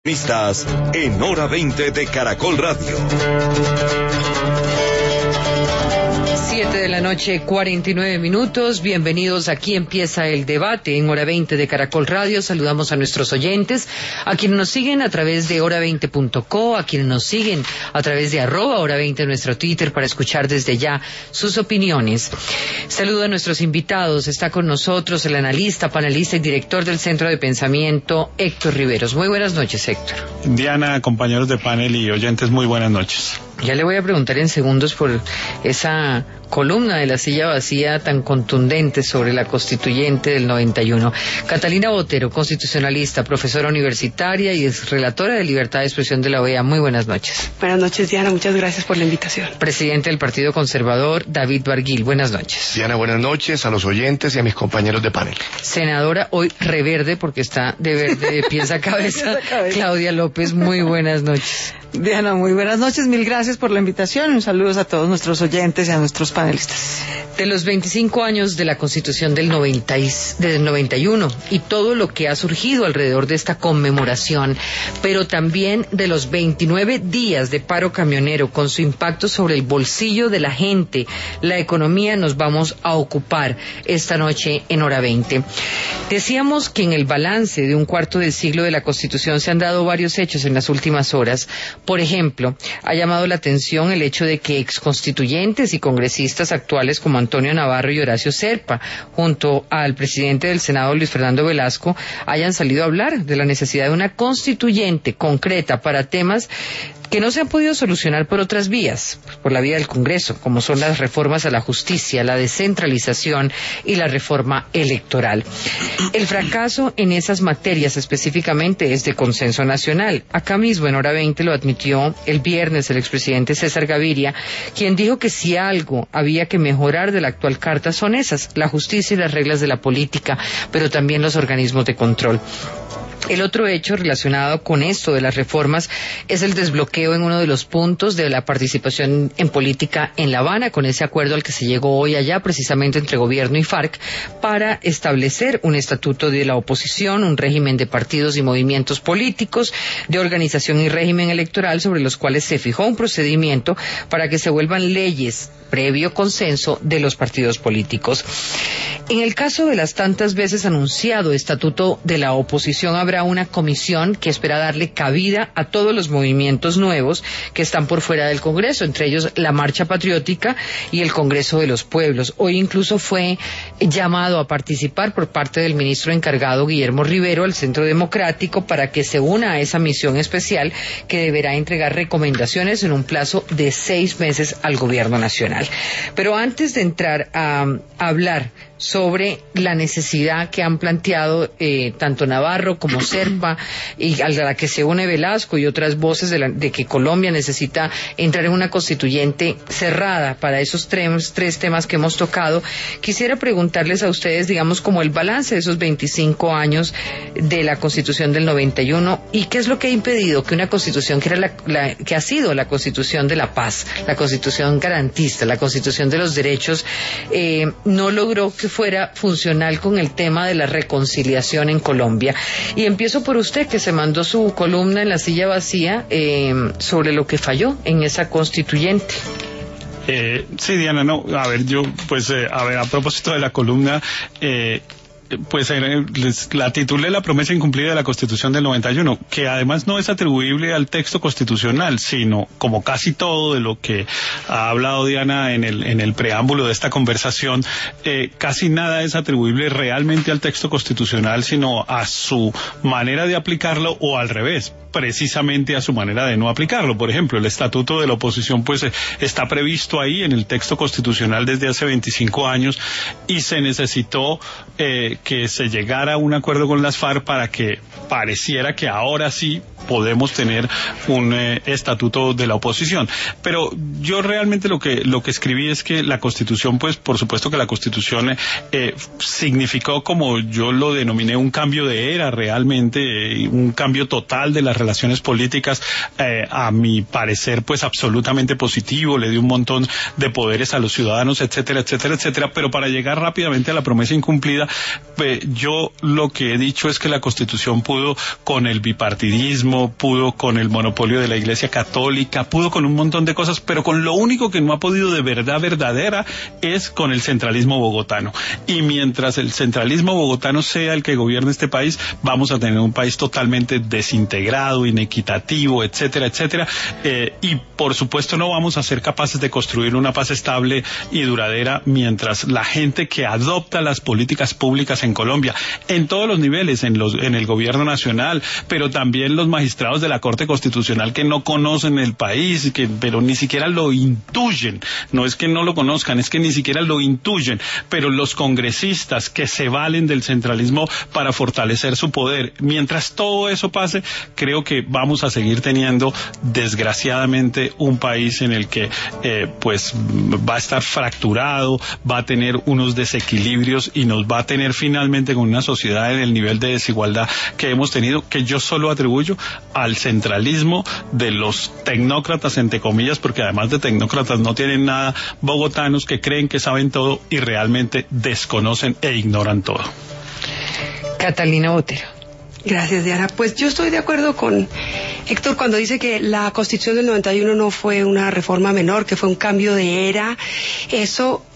Estás en Hora 20 de Caracol Radio. 7 de la noche, 49 minutos. Bienvenidos. Aquí empieza el debate en Hora 20 de Caracol Radio. Saludamos a nuestros oyentes, a quienes nos siguen a través de hora20.co, a quienes nos siguen a través de @hora20 nuestro Twitter para escuchar desde ya sus opiniones. Saludo a nuestros invitados. Está con nosotros el analista, panelista y director del Centro de Pensamiento, Héctor Riveros. Muy buenas noches, Héctor. Diana, compañeros de panel y oyentes, muy buenas noches. Ya le voy a preguntar en segundos por esa columna de La Silla Vacía tan contundente sobre la constituyente del 91. Catalina Botero, constitucionalista, profesora universitaria y es relatora de Libertad de Expresión de la OEA. Muy buenas noches. Buenas noches, Diana. Muchas gracias por la invitación. Presidente del Partido Conservador, David Barguil. Buenas noches. Diana, buenas noches a los oyentes y a mis compañeros de panel. Senadora, hoy reverde porque está de verde de pies a cabeza, Claudia López. Muy buenas noches. Diana, muy buenas noches. Mil gracias por la invitación. Un saludo a todos nuestros oyentes y a nuestros panelistas. De los 25 años de la Constitución del 91 y todo lo que ha surgido alrededor de esta conmemoración, pero también de los 29 días de paro camionero con su impacto sobre el bolsillo de la gente, la economía, nos vamos a ocupar esta noche en Hora 20. Decíamos que en el balance de un cuarto de siglo de la Constitución se han dado varios hechos en las últimas horas. Por ejemplo, ha llamado la atención el hecho de que exconstituyentes y congresistas actuales como Antonio Navarro y Horacio Serpa, junto al presidente del Senado, Luis Fernando Velasco, hayan salido a hablar de la necesidad de una constituyente concreta para temas que no se han podido solucionar por otras vías, por la vía del Congreso, como son las reformas a la justicia, la descentralización y la reforma electoral. El fracaso en esas materias específicamente es de consenso nacional. Acá mismo en Hora 20 lo admitió el viernes el expresidente César Gaviria, quien dijo que si algo había que mejorar de la actual carta son esas, la justicia y las reglas de la política, pero también los organismos de control. El otro hecho relacionado con esto de las reformas es el desbloqueo en uno de los puntos de la participación en política en La Habana, con ese acuerdo al que se llegó hoy allá, precisamente entre gobierno y FARC, para establecer un estatuto de la oposición, un régimen de partidos y movimientos políticos, de organización y régimen electoral, sobre los cuales se fijó un procedimiento para que se vuelvan leyes previo consenso de los partidos políticos. En el caso de las tantas veces anunciado estatuto de la oposición, habrá una comisión que espera darle cabida a todos los movimientos nuevos que están por fuera del Congreso, entre ellos la Marcha Patriótica y el Congreso de los Pueblos. Hoy incluso fue llamado a participar por parte del ministro encargado, Guillermo Rivero, al Centro Democrático, para que se una a esa misión especial que deberá entregar recomendaciones en un plazo de 6 meses al Gobierno Nacional. Pero antes de entrar a hablar sobre la necesidad que han planteado tanto Navarro como Serpa, y a la que se une Velasco y otras voces de que Colombia necesita entrar en una constituyente cerrada para esos tres temas que hemos tocado, quisiera preguntarles a ustedes, digamos, como el balance de esos 25 años de la Constitución del 91 y qué es lo que ha impedido que una Constitución que era que ha sido la Constitución de la paz, la Constitución garantista, la Constitución de los derechos, no logró que fuera funcional con el tema de la reconciliación en Colombia. Y empiezo por usted, que se mandó su columna en La Silla Vacía sobre lo que falló en esa constituyente. Sí, Diana, no, a ver, yo, pues, a propósito de la columna, pues la titulé La promesa incumplida de la Constitución del 91, que además no es atribuible al texto constitucional, sino, como casi todo de lo que ha hablado Diana en el preámbulo de esta conversación, casi nada es atribuible realmente al texto constitucional, sino a su manera de aplicarlo, o al revés, precisamente a su manera de no aplicarlo. Por ejemplo, el estatuto de la oposición pues está previsto ahí en el texto constitucional desde hace 25 años y se necesitó que se llegara a un acuerdo con las FARC para que pareciera que ahora sí podemos tener un estatuto de la oposición. Pero yo realmente lo que escribí es que la Constitución, pues por supuesto que la Constitución significó, como yo lo denominé, un cambio de era realmente, un cambio total de las relaciones políticas, a mi parecer pues absolutamente positivo, le dio un montón de poderes a los ciudadanos, etcétera, etcétera, etcétera. Pero para llegar rápidamente a la promesa incumplida, yo lo que he dicho es que la Constitución pudo, con el bipartidismo, centralismo, pudo con el monopolio de la Iglesia Católica, pudo con un montón de cosas, pero con lo único que no ha podido de verdad verdadera es con el centralismo bogotano. Y mientras el centralismo bogotano sea el que gobierne este país, vamos a tener un país totalmente desintegrado, inequitativo, etcétera, etcétera, y por supuesto no vamos a ser capaces de construir una paz estable y duradera mientras la gente que adopta las políticas públicas en Colombia, en todos los niveles, en el gobierno nacional, pero también los magistrados de la Corte Constitucional que no conocen el país, pero ni siquiera lo intuyen, no es que no lo conozcan, es que ni siquiera lo intuyen, pero los congresistas que se valen del centralismo para fortalecer su poder, mientras todo eso pase, creo que vamos a seguir teniendo, desgraciadamente, un país en el que pues va a estar fracturado, va a tener unos desequilibrios y nos va a tener finalmente con una sociedad en el nivel de desigualdad que hemos tenido, que yo solo atribuyo al centralismo de los tecnócratas, entre comillas, porque además de tecnócratas no tienen nada, bogotanos que creen que saben todo y realmente desconocen e ignoran todo. Catalina Botero. Gracias, Diana. Pues yo estoy de acuerdo con Héctor cuando dice que la Constitución del 91 no fue una reforma menor, que fue un cambio de era. Eso,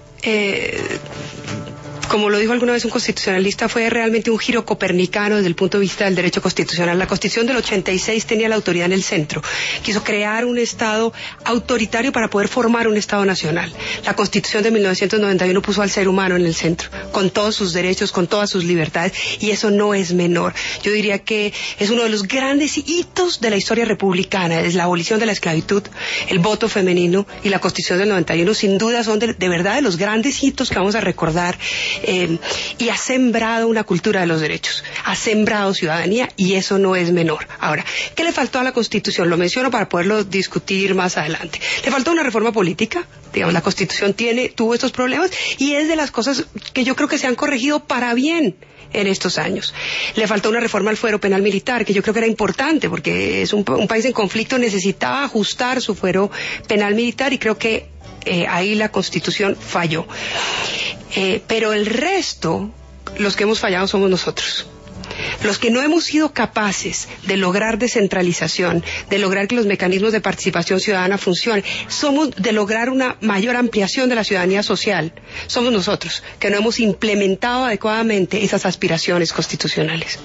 como lo dijo alguna vez un constitucionalista, fue realmente un giro copernicano desde el punto de vista del derecho constitucional. La Constitución del 86 tenía la autoridad en el centro. Quiso crear un Estado autoritario para poder formar un Estado nacional. La Constitución de 1991 puso al ser humano en el centro, con todos sus derechos, con todas sus libertades, y eso no es menor. Yo diría que es uno de los grandes hitos de la historia republicana, es la abolición de la esclavitud, el voto femenino y la Constitución del 91, sin duda son de verdad de los grandes hitos que vamos a recordar. Y ha sembrado una cultura de los derechos, ha sembrado ciudadanía, y eso no es menor. Ahora, ¿qué le faltó a la Constitución? Lo menciono para poderlo discutir más adelante. Le faltó una reforma política. Digamos, la Constitución tuvo estos problemas y es de las cosas que yo creo que se han corregido para bien en estos años. Le faltó una reforma al fuero penal militar, que yo creo que era importante, porque es un país en conflicto, necesitaba ajustar su fuero penal militar, y creo que ahí la Constitución falló. Pero el resto, los que hemos fallado somos nosotros. Los que no hemos sido capaces de lograr descentralización, de lograr que los mecanismos de participación ciudadana funcionen, de lograr una mayor ampliación de la ciudadanía social, somos nosotros, que no hemos implementado adecuadamente esas aspiraciones constitucionales.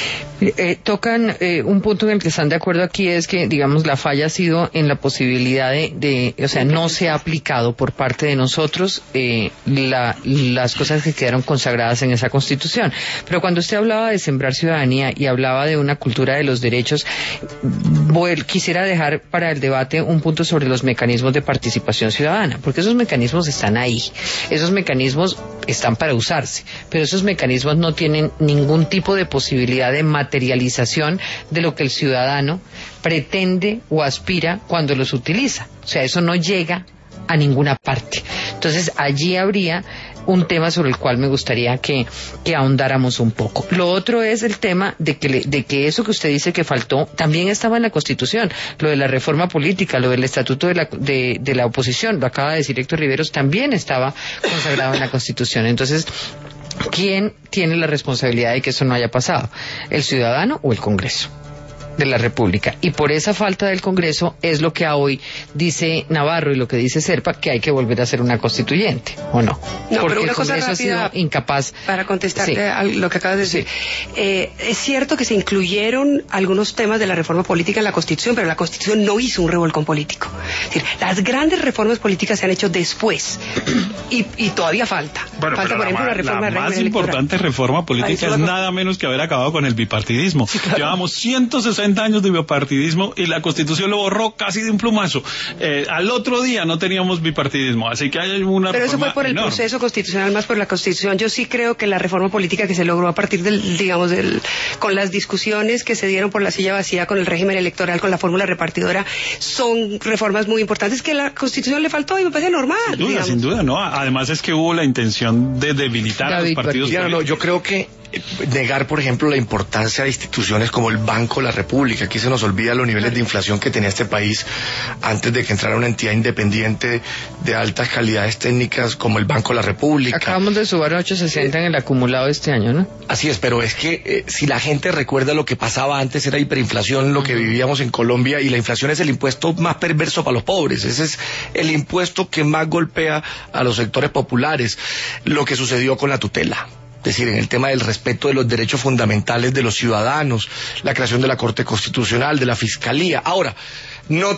Tocan un punto en el que están de acuerdo aquí, es que, digamos, la falla ha sido en la posibilidad o sea, no se ha aplicado por parte de nosotros las cosas que quedaron consagradas en esa Constitución. Pero cuando usted hablaba de sembrar ciudadanía y hablaba de una cultura de los derechos, quisiera dejar para el debate un punto sobre los mecanismos de participación ciudadana, porque esos mecanismos están ahí, esos mecanismos están para usarse, pero esos mecanismos no tienen ningún tipo de posibilidad de materialización de lo que el ciudadano pretende o aspira cuando los utiliza. O sea, eso no llega a ninguna parte. Entonces, allí habría un tema sobre el cual me gustaría que ahondáramos un poco. Lo otro es el tema de que eso que usted dice que faltó también estaba en la Constitución. Lo de la reforma política, lo del estatuto de la oposición, lo acaba de decir Héctor Riveros, también estaba consagrado en la Constitución. Entonces, ¿quién tiene la responsabilidad de que eso no haya pasado? ¿El ciudadano o el Congreso de la República? Y por esa falta del Congreso es lo que hoy dice Navarro y lo que dice Serpa, que hay que volver a hacer una constituyente, ¿o no? No, porque pero una el Congreso cosa rápida ha sido incapaz. Para contestarte Sí. a lo que acabas de decir. Sí. Es cierto que se incluyeron algunos temas de la reforma política en la Constitución, pero la Constitución no hizo un revolcón político. Es decir, las grandes reformas políticas se han hecho después y todavía falta. Bueno, Falta, por ejemplo, la reforma del más régimen importante electoral. reforma política es nada menos que haber acabado con el bipartidismo. Sí, claro. Llevamos 160 años de bipartidismo y la Constitución lo borró casi de un plumazo. Al otro día no teníamos bipartidismo, así que hay una Pero eso reforma fue por el enorme. proceso constitucional, más por la Constitución. Yo sí creo que la reforma política que se logró a partir con las discusiones que se dieron por la silla vacía, con el régimen electoral, con la fórmula repartidora, son reformas muy importantes que a la Constitución le faltó y me parece normal. Sin duda, no. Además es que hubo la intención de debilitar a los David partidos Bertillo. Diana, no, políticos. yo creo que negar, por ejemplo, la importancia de instituciones como el Banco de la República. Aquí se nos olvida los niveles de inflación que tenía este país antes de que entrara una entidad independiente de altas calidades técnicas como el Banco de la República. Acabamos de subir a 860 en el acumulado de este año, ¿no? Así es, pero es que si la gente recuerda lo que pasaba antes, era hiperinflación, lo que vivíamos en Colombia, y la inflación es el impuesto más perverso para los pobres. Ese es el impuesto que más golpea a los sectores populares. Lo que sucedió con la tutela, es decir, en el tema del respeto de los derechos fundamentales de los ciudadanos, la creación de la Corte Constitucional, de la Fiscalía. Ahora, no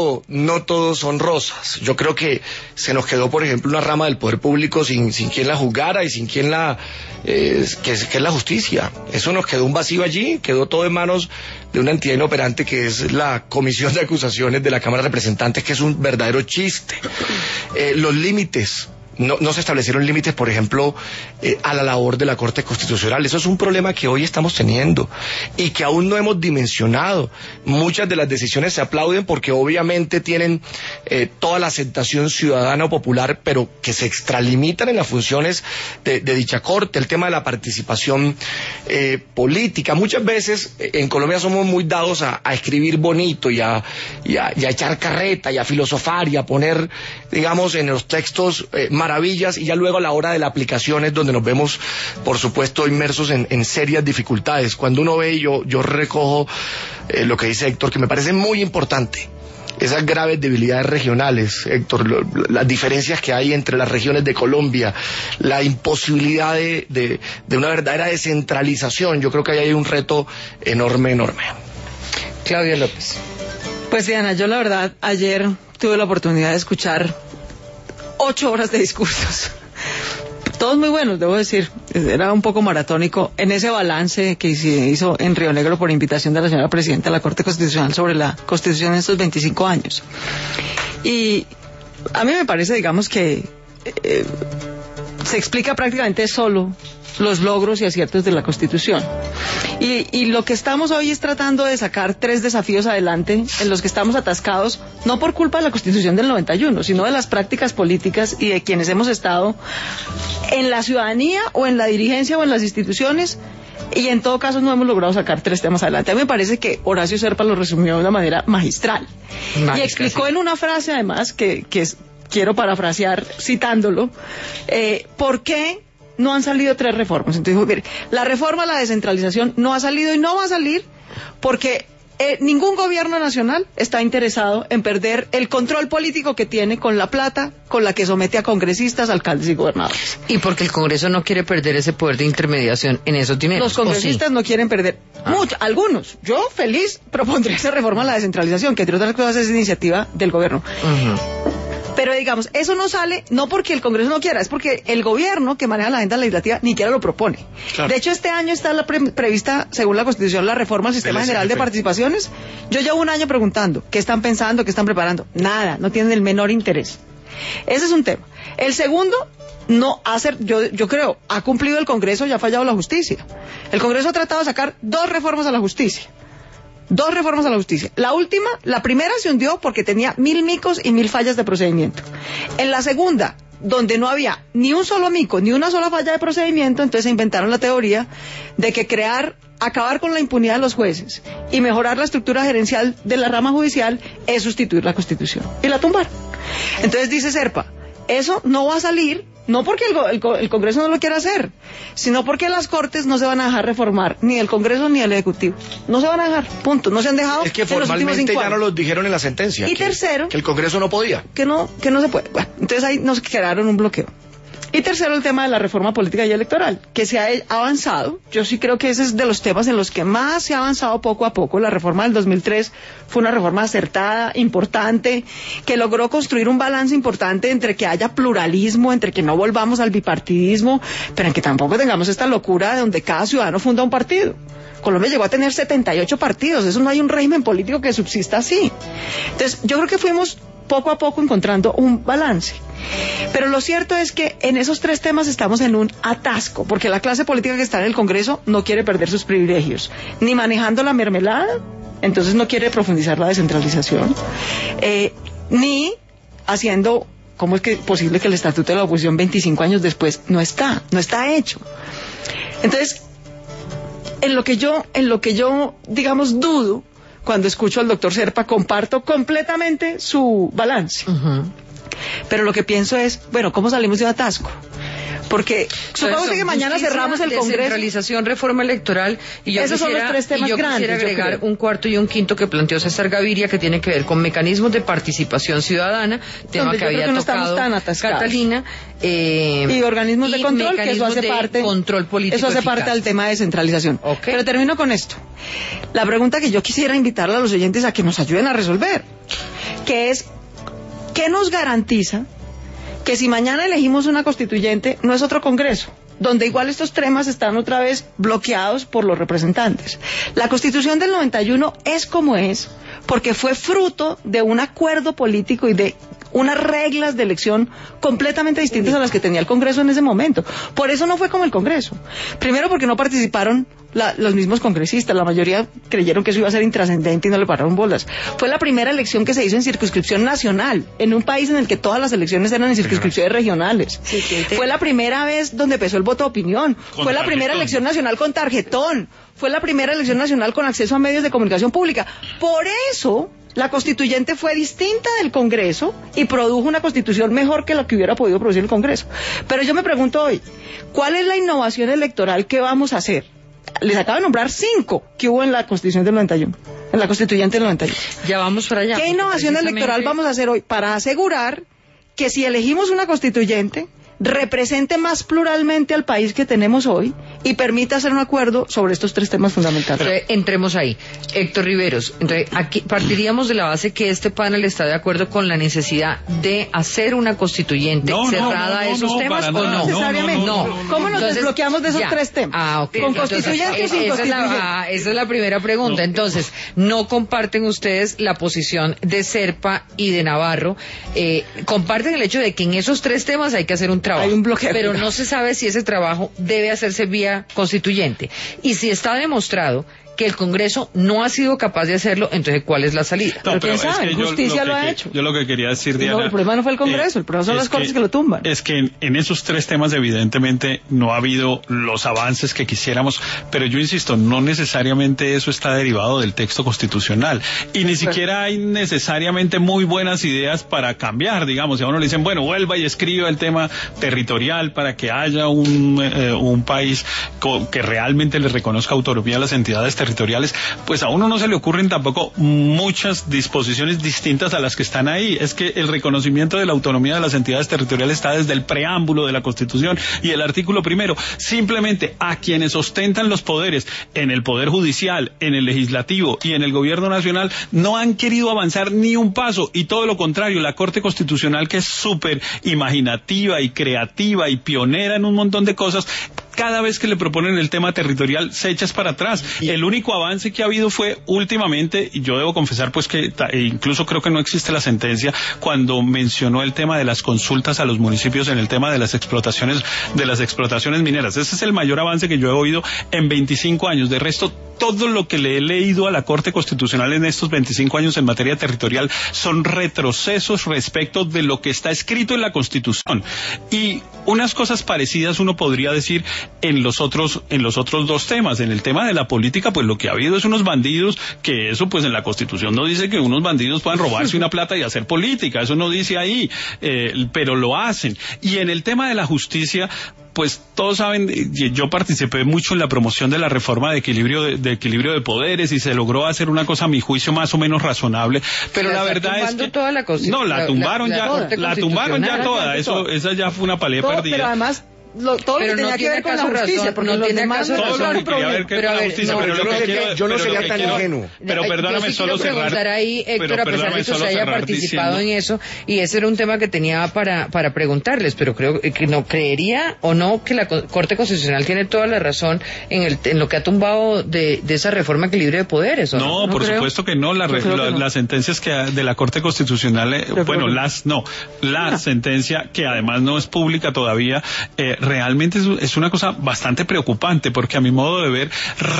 todo son rosas. Yo creo que se nos quedó, por ejemplo, una rama del poder público sin quien la juzgara y sin quien que es la justicia. Eso nos quedó un vacío allí, quedó todo en manos de una entidad inoperante que es la Comisión de Acusaciones de la Cámara de Representantes, que es un verdadero chiste. Los límites. No se establecieron límites, por ejemplo, a la labor de la Corte Constitucional. Eso es un problema que hoy estamos teniendo y que aún no hemos dimensionado. Muchas de las decisiones se aplauden porque obviamente tienen toda la aceptación ciudadana o popular, pero que se extralimitan en las funciones de dicha Corte. El tema de la participación política. Muchas veces en Colombia somos muy dados a escribir bonito y a echar carreta y a filosofar y a poner, digamos, en los textos maravillas, y ya luego a la hora de la aplicación es donde nos vemos, por supuesto, inmersos en serias dificultades. Cuando uno ve, yo recojo lo que dice Héctor, que me parece muy importante, esas graves debilidades regionales, Héctor, las diferencias que hay entre las regiones de Colombia, la imposibilidad de una verdadera descentralización. Yo creo que ahí hay un reto enorme. Claudia López. Pues Diana, yo la verdad ayer tuve la oportunidad de escuchar 8 horas de discursos, todos muy buenos, debo decir. Era un poco maratónico en ese balance que se hizo en Río Negro por invitación de la señora presidenta de la Corte Constitucional sobre la Constitución en estos 25 años. Y a mí me parece, digamos, que se explica prácticamente solo los logros y aciertos de la Constitución. Y lo que estamos hoy es tratando de sacar 3 desafíos adelante en los que estamos atascados, no por culpa de la Constitución del 91, sino de las prácticas políticas y de quienes hemos estado en la ciudadanía o en la dirigencia o en las instituciones, y en todo caso no hemos logrado sacar 3 temas adelante. A mí me parece que Horacio Serpa lo resumió de una manera magistral. Y explicó en una frase, además, que quiero parafrasear citándolo, por qué no han salido 3 reformas. Entonces dijo, mire, la reforma a la descentralización no ha salido y no va a salir porque ningún gobierno nacional está interesado en perder el control político que tiene con la plata con la que somete a congresistas, alcaldes y gobernadores. Y porque el Congreso no quiere perder ese poder de intermediación en esos dineros. Los congresistas no quieren perder. Algunos. Yo feliz propondré esa reforma a la descentralización, que entre otras cosas es iniciativa del gobierno. Pero digamos, eso no sale no porque el Congreso no quiera, es porque el gobierno que maneja la agenda legislativa ni siquiera lo propone. Claro. De hecho, este año está prevista, según la Constitución, la reforma al Sistema General de Participaciones. Yo llevo un año preguntando, ¿qué están pensando, qué están preparando? Nada, no tienen el menor interés. Ese es un tema. El segundo, yo creo, ha cumplido el Congreso y ha fallado la justicia. El Congreso ha tratado de sacar 2 reformas a la justicia. 2 reformas a la justicia. La primera se hundió porque tenía 1000 micos y 1000 fallas de procedimiento. En la segunda, donde no había ni un solo mico, ni una sola falla de procedimiento, entonces se inventaron la teoría de que acabar con la impunidad de los jueces y mejorar la estructura gerencial de la rama judicial es sustituir la Constitución. Y la tumbaron. Entonces dice Serpa, eso no va a salir, no porque el Congreso no lo quiera hacer, sino porque las Cortes no se van a dejar reformar, ni el Congreso ni el Ejecutivo. No se van a dejar, punto. No se han dejado. Es que formalmente ya no lo dijeron en la sentencia. Y tercero, que el Congreso no podía. Que no se puede. Bueno, entonces ahí nos quedaron un bloqueo. Y tercero, el tema de la reforma política y electoral, que se ha avanzado. Yo sí creo que ese es de los temas en los que más se ha avanzado poco a poco. La reforma del 2003 fue una reforma acertada, importante, que logró construir un balance importante entre que haya pluralismo, entre que no volvamos al bipartidismo, pero en que tampoco tengamos esta locura de donde cada ciudadano funda un partido. Colombia llegó a tener 78 partidos, eso no hay un régimen político que subsista así. Entonces, yo creo que fuimos poco a poco encontrando un balance. Pero lo cierto es que en esos 3 temas estamos en un atasco, porque la clase política que está en el Congreso no quiere perder sus privilegios, ni manejando la mermelada, entonces no quiere profundizar la descentralización, ni haciendo, ¿cómo es que posible que el Estatuto de la Oposición 25 años después no está hecho? Entonces, en lo que yo, digamos, dudo cuando escucho al doctor Serpa, comparto completamente su balance. Pero lo que pienso es, bueno, ¿cómo salimos de un atasco? Porque supongamos que mañana cerramos el Congreso. Descentralización, reforma electoral, y yo esos son los tres temas grandes. Quisiera agregar un cuarto y un quinto que planteó César Gaviria, que tiene que ver con mecanismos de participación ciudadana, tema que había tocado Catalina, y organismos de control, que eso hace parte, control político eso hace parte del tema de descentralización. Pero termino con esto. La pregunta que yo quisiera invitarle a los oyentes a que nos ayuden a resolver, que es, ¿qué nos garantiza que si mañana elegimos una constituyente no es otro Congreso, donde igual estos temas están otra vez bloqueados por los representantes? La Constitución del 91 es como es porque fue fruto de un acuerdo político y de unas reglas de elección completamente distintas a las que tenía el Congreso en ese momento. Por eso no fue como el Congreso. Primero porque no participaron los mismos congresistas, la mayoría creyeron que eso iba a ser intrascendente y no le pararon bolas. Fue la primera elección que se hizo en circunscripción nacional, en un país en el que todas las elecciones eran en circunscripciones regionales. Fue la primera vez donde empezó el voto de opinión. Fue la primera elección nacional con tarjetón. Fue la primera elección nacional con acceso a medios de comunicación pública. Por eso la constituyente fue distinta del Congreso y produjo una constitución mejor que la que hubiera podido producir el Congreso. Pero yo me pregunto hoy, ¿cuál es la innovación electoral que vamos a hacer? Les acabo de nombrar 5 que hubo en la Constitución del 91, en la Constituyente del 91. Ya vamos para allá. ¿Qué innovación electoral vamos a hacer hoy para asegurar que si elegimos una constituyente represente más pluralmente al país que tenemos hoy y permita hacer un acuerdo sobre estos 3 temas fundamentales? Entremos ahí. Héctor Riveros, aquí partiríamos de la base que este panel está de acuerdo con la necesidad de hacer una constituyente cerrada a esos temas, ¿o no? Necesariamente. ¿Cómo nos desbloqueamos de esos 3 temas? ¿Con constituyente o sin constituyente? Esa es la primera pregunta. Entonces, ¿no comparten ustedes la posición de Serpa y de Navarro? Comparten el hecho de que en esos 3 temas hay que hacer un trabajo. Hay un bloqueo. Pero no se sabe si ese trabajo debe hacerse vía constituyente. Y si está demostrado que el Congreso no ha sido capaz de hacerlo, entonces ¿cuál es la salida? No, pero ¿quién sabe? Es que Justicia lo ha hecho. Yo lo que quería decir, Diana... No, el problema no fue el Congreso, el problema son las Cortes que lo tumban. Es que en esos 3 temas evidentemente no ha habido los avances que quisiéramos, pero yo insisto, no necesariamente eso está derivado del texto constitucional, y ni siquiera hay necesariamente muy buenas ideas para cambiar, digamos. Si a uno le dicen, bueno, vuelva y escriba el tema territorial para que haya un país que realmente le reconozca autonomía a las entidades territoriales, pues a uno no se le ocurren tampoco muchas disposiciones distintas a las que están ahí. Es que el reconocimiento de la autonomía de las entidades territoriales está desde el preámbulo de la Constitución y el artículo 1. Simplemente a quienes ostentan los poderes en el Poder Judicial, en el Legislativo y en el Gobierno Nacional no han querido avanzar ni un paso, y todo lo contrario, la Corte Constitucional, que es súper imaginativa y creativa y pionera en un montón de cosas, cada vez que le proponen el tema territorial se echa para atrás. El único avance que ha habido fue últimamente, y yo debo confesar pues que incluso creo que no existe la sentencia, cuando mencionó el tema de las consultas a los municipios en el tema de las explotaciones mineras. Ese es el mayor avance que yo he oído en 25 años. De resto, todo lo que le he leído a la Corte Constitucional en estos 25 años en materia territorial son retrocesos respecto de lo que está escrito en la Constitución. Y unas cosas parecidas uno podría decir en los otros 2 temas. En el tema de la política, pues lo que ha habido es unos bandidos, que eso pues en la Constitución no dice que unos bandidos puedan robarse una plata y hacer política, eso no dice ahí, pero lo hacen. Y en el tema de la justicia, pues todos saben, yo participé mucho en la promoción de la reforma de equilibrio de poderes, y se logró hacer una cosa a mi juicio más o menos razonable, pero la verdad es que toda la no, la tumbaron ya toda, esa ya fue una pelea perdida. Pero además todo lo que tenía que ver con la justicia, porque los demás todo lo que quería ver con la justicia, pero yo no sería tan ingenuo. Pero perdóname, solo cerrar ahí, Héctor, a pesar de que usted haya participado en eso, y ese era un tema que tenía para preguntarles, pero creo que no creería o no que la Corte Constitucional tiene toda la razón en lo que ha tumbado de esa reforma equilibrio de poderes. No, por supuesto que no. Las sentencias que de la Corte Constitucional, la sentencia, que además no es pública todavía, realmente es una cosa bastante preocupante, porque a mi modo de ver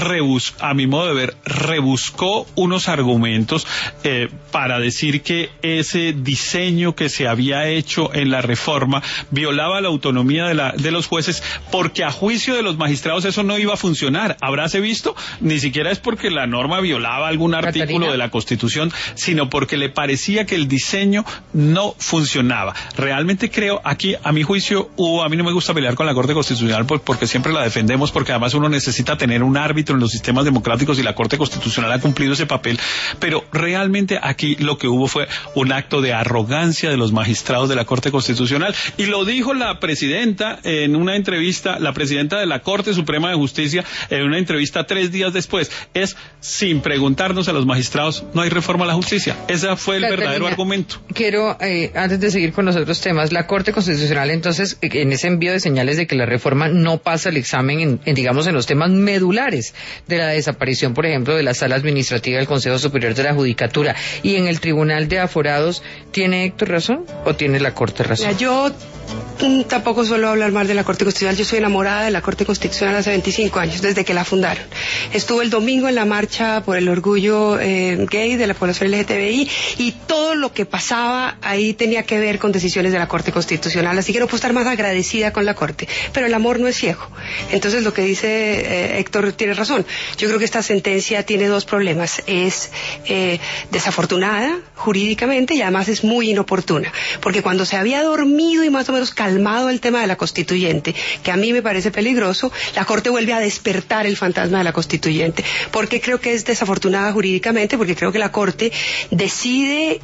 rebuscó unos argumentos para decir que ese diseño que se había hecho en la reforma violaba la autonomía de los jueces, porque a juicio de los magistrados eso no iba a funcionar. Habráse visto, ni siquiera es porque la norma violaba algún artículo de la Constitución, sino porque le parecía que el diseño no funcionaba. Realmente creo, aquí a mi juicio a mí no me gusta pelear con la Corte Constitucional porque siempre la defendemos, porque además uno necesita tener un árbitro en los sistemas democráticos y la Corte Constitucional ha cumplido ese papel, pero realmente aquí lo que hubo fue un acto de arrogancia de los magistrados de la Corte Constitucional, y lo dijo la presidenta en una entrevista, la presidenta de la Corte Suprema de Justicia, en una entrevista 3 días después, sin preguntarnos a los magistrados, no hay reforma a la justicia. Ese fue el verdadero argumento. Quiero, antes de seguir con los otros temas, la Corte Constitucional entonces, en ese envío de señales de que la reforma no pasa el examen digamos, en los temas medulares de la desaparición, por ejemplo, de la sala administrativa del Consejo Superior de la Judicatura y en el Tribunal de Aforados, ¿tiene Héctor razón o tiene la Corte razón? Yo tampoco suelo hablar mal de la Corte Constitucional. Yo soy enamorada de la Corte Constitucional hace 25 años, desde que la fundaron. Estuve el domingo en la marcha por el orgullo gay de la población LGTBI, y todo lo que pasaba ahí tenía que ver con decisiones de la Corte Constitucional, así que no puedo estar más agradecida con la Corte. Pero el amor no es ciego. Entonces lo que dice Héctor tiene razón. Yo creo que esta sentencia tiene 2 problemas. Es desafortunada jurídicamente y además es muy inoportuna, porque cuando se había dormido y más o menos calmado el tema de la constituyente, que a mí me parece peligroso, la Corte vuelve a despertar el fantasma de la constituyente. ¿Por qué creo que es desafortunada jurídicamente? Porque creo que la Corte decide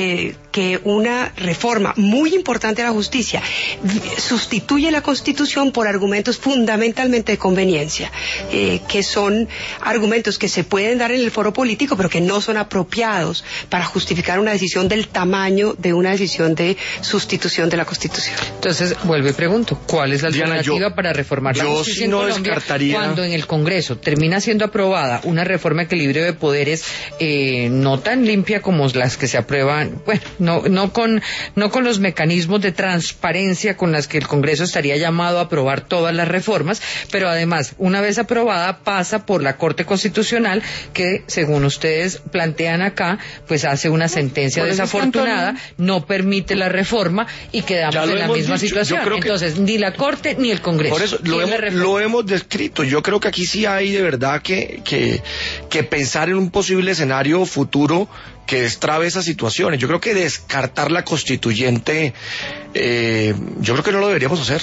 que una reforma muy importante de la justicia sustituye la Constitución por argumentos fundamentalmente de conveniencia, que son argumentos que se pueden dar en el foro político, pero que no son apropiados para justificar una decisión del tamaño de una decisión de sustitución de la Constitución. Entonces, vuelvo y pregunto, ¿cuál es la alternativa para reformar la justicia en Colombia cuando en el Congreso termina siendo aprobada una reforma de equilibrio de poderes no tan limpia como las que se aprueban, bueno, no con los mecanismos de transparencia con las que el Congreso estaría llamado a aprobar todas las reformas, pero además, una vez aprobada, pasa por la Corte Constitucional, que según ustedes plantean acá, pues hace una sentencia desafortunada, no permite la reforma y quedamos en la misma situación. Entonces, ni la Corte ni el Congreso. Por eso lo hemos descrito. Yo creo que aquí sí hay de verdad que pensar en un posible escenario futuro que destrabe esas situaciones. Yo creo que descartar la constituyente, yo creo que no lo deberíamos hacer.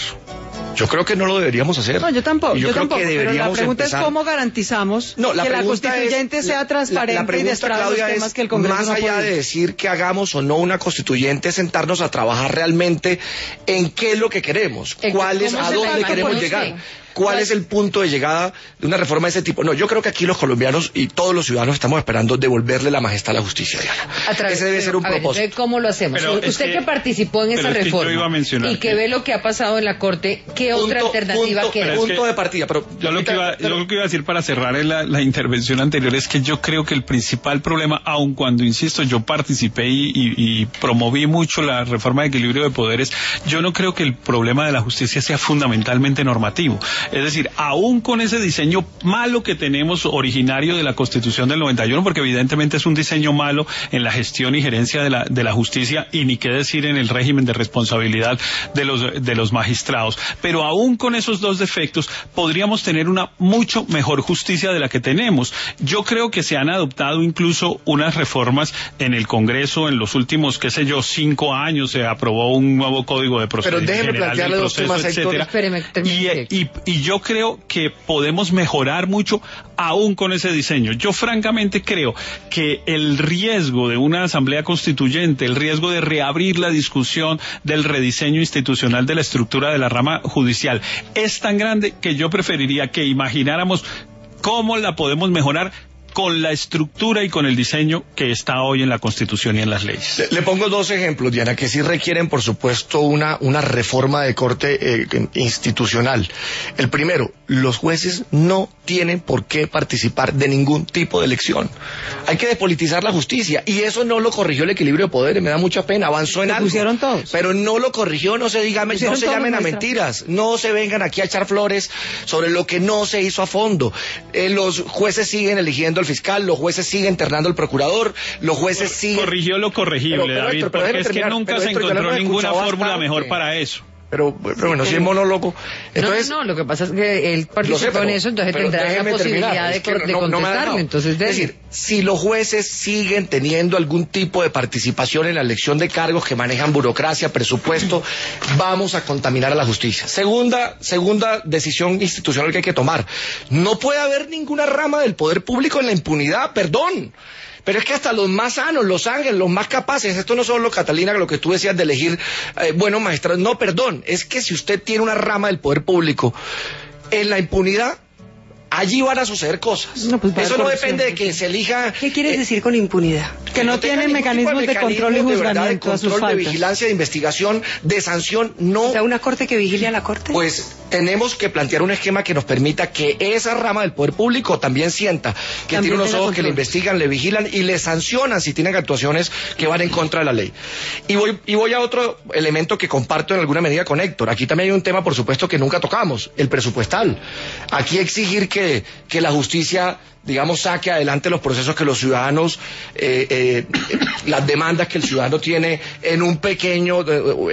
No, yo tampoco. Pero la pregunta empezar... es cómo garantizamos que la constituyente sea transparente y destrabe los temas que el Congreso más allá de decir que hagamos o no una constituyente, es sentarnos a trabajar realmente en qué es lo que queremos, a dónde queremos llegar. ¿Cuál es el punto de llegada de una reforma de ese tipo? No, yo creo que aquí los colombianos y todos los ciudadanos estamos esperando devolverle la majestad a la justicia, Diana. Ese debe ser un propósito. ¿Cómo lo hacemos? Usted que participó en esa reforma y que ve lo que ha pasado en la Corte, ¿qué otra alternativa queda? Punto de partida. Pero yo lo que iba a decir para cerrar la intervención anterior es que yo creo que el principal problema, aun cuando, insisto, yo participé y promoví mucho la reforma de equilibrio de poderes, yo no creo que el problema de la justicia sea fundamentalmente normativo. Es decir, aún con ese diseño malo que tenemos originario de la Constitución del 91, porque evidentemente es un diseño malo en la gestión y gerencia de la justicia, y ni qué decir en el régimen de responsabilidad de los magistrados, pero aún con esos 2 defectos podríamos tener una mucho mejor justicia de la que tenemos. Yo creo que se han adoptado incluso unas reformas en el Congreso en los últimos, 5 años, se aprobó un nuevo código de procedimiento general del proceso, etcétera. Y yo creo que podemos mejorar mucho aún con ese diseño. Yo francamente creo que el riesgo de una asamblea constituyente, el riesgo de reabrir la discusión del rediseño institucional de la estructura de la rama judicial es tan grande que yo preferiría que imagináramos cómo la podemos mejorar con la estructura y con el diseño que está hoy en la Constitución y en las leyes. Le pongo 2 ejemplos, Diana, que sí requieren, por supuesto, una reforma de corte institucional. El primero, los jueces no tienen por qué participar de ningún tipo de elección. Hay que despolitizar la justicia, y eso no lo corrigió el equilibrio de poderes, me da mucha pena, avanzó en algo. Pusieron todos. Pero no lo corrigió, no se llamen a mentiras, no se vengan aquí a echar flores sobre lo que no se hizo a fondo. Los jueces siguen eligiendo al fiscal, los jueces siguen ternando al procurador, los jueces siguen... Corrigió lo corregible, David, Héctor, porque es que nunca se encontró ninguna fórmula mejor para eso. Pero bueno, si es monólogo. Entonces, no, lo que pasa es que él participó en eso, entonces tendrá la posibilidad de contestarle. Entonces, es decir, si los jueces siguen teniendo algún tipo de participación en la elección de cargos que manejan burocracia, presupuesto, vamos a contaminar a la justicia. Segunda decisión institucional que hay que tomar. No puede haber ninguna rama del poder público en la impunidad, perdón. Pero es que hasta los más sanos, los ángeles, los más capaces, esto no solo, Catalina, lo que tú decías de elegir buenos magistrados, no, perdón, es que si usted tiene una rama del poder público en la impunidad, allí van a suceder cosas. No, pues eso no depende de que se elija... ¿Qué quieres decir con impunidad? Que no tienen mecanismos de control y juzgamiento a sus faltas. De vigilancia, de investigación, de sanción, no... O sea, ¿una corte que vigile a la corte? Pues tenemos que plantear un esquema que nos permita que esa rama del poder público también sienta que tiene unos ojos que le investigan, le vigilan y le sancionan si tienen actuaciones que van en contra de la ley. Y voy a otro elemento que comparto en alguna medida con Héctor. Aquí también hay un tema, por supuesto, que nunca tocamos, el presupuestal. Aquí exigir que la justicia, digamos, saque adelante los procesos que los ciudadanos, las demandas que el ciudadano tiene en un pequeño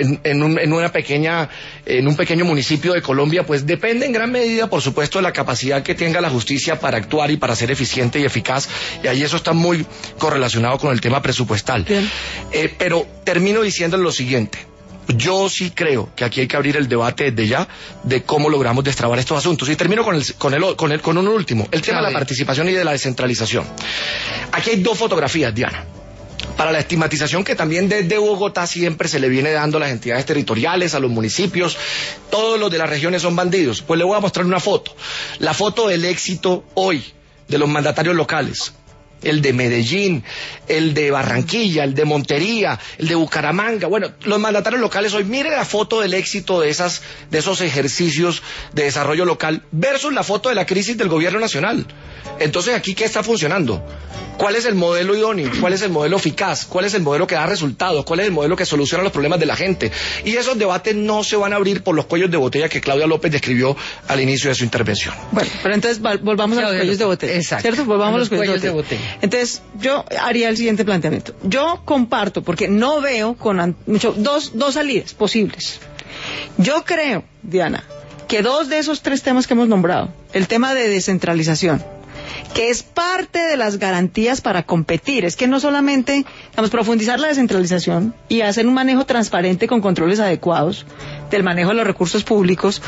municipio de Colombia, pues depende en gran medida, por supuesto, de la capacidad que tenga la justicia para actuar y para ser eficiente y eficaz, y ahí eso está muy correlacionado con el tema presupuestal. Pero termino diciéndole lo siguiente. Yo sí creo que aquí hay que abrir el debate desde ya de cómo logramos destrabar estos asuntos. Y termino con un último, el tema de la participación y de la descentralización. Aquí hay dos fotografías, Diana. Para la estigmatización que también desde Bogotá siempre se le viene dando a las entidades territoriales, a los municipios, todos los de las regiones son bandidos. Pues le voy a mostrar una foto. La foto del éxito hoy de los mandatarios locales. El de Medellín, el de Barranquilla, el de Montería, el de Bucaramanga. Bueno, los mandatarios locales hoy, miren la foto del éxito de esos ejercicios de desarrollo local versus la foto de la crisis del gobierno nacional. Entonces, ¿aquí qué está funcionando? ¿Cuál es el modelo idóneo? ¿Cuál es el modelo eficaz? ¿Cuál es el modelo que da resultados? ¿Cuál es el modelo que soluciona los problemas de la gente? Y esos debates no se van a abrir por los cuellos de botella que Claudia López describió al inicio de su intervención. Bueno, pero entonces volvamos a los cuellos de botella. Exacto. ¿Cierto? Volvamos a los cuellos de botella. Entonces, yo haría el siguiente planteamiento. Yo comparto, porque no veo dos salidas posibles. Yo creo, Diana, que dos de esos tres temas que hemos nombrado, el tema de descentralización, que es parte de las garantías para competir, es que no solamente, profundizar la descentralización y hacer un manejo transparente con controles adecuados del manejo de los recursos públicos,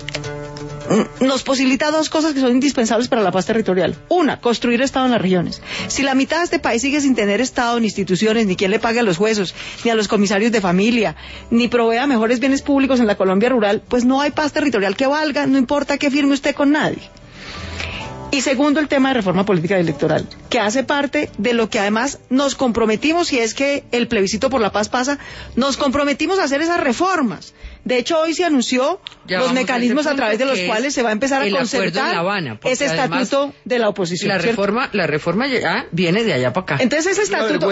nos posibilita dos cosas que son indispensables para la paz territorial. Una, construir Estado en las regiones. Si la mitad de este país sigue sin tener Estado, ni instituciones, ni quien le pague a los jueces, ni a los comisarios de familia, ni provea mejores bienes públicos en la Colombia rural, pues no hay paz territorial que valga, no importa que firme usted con nadie. Y segundo, el tema de reforma política y electoral, que hace parte de lo que además nos comprometimos, y es que el plebiscito por la paz pasa, nos comprometimos a hacer esas reformas. De hecho, hoy se anunció los mecanismos a través de los cuales se va a empezar a concertar ese estatuto de la oposición. La reforma ya viene de allá para acá. Entonces ese estatuto,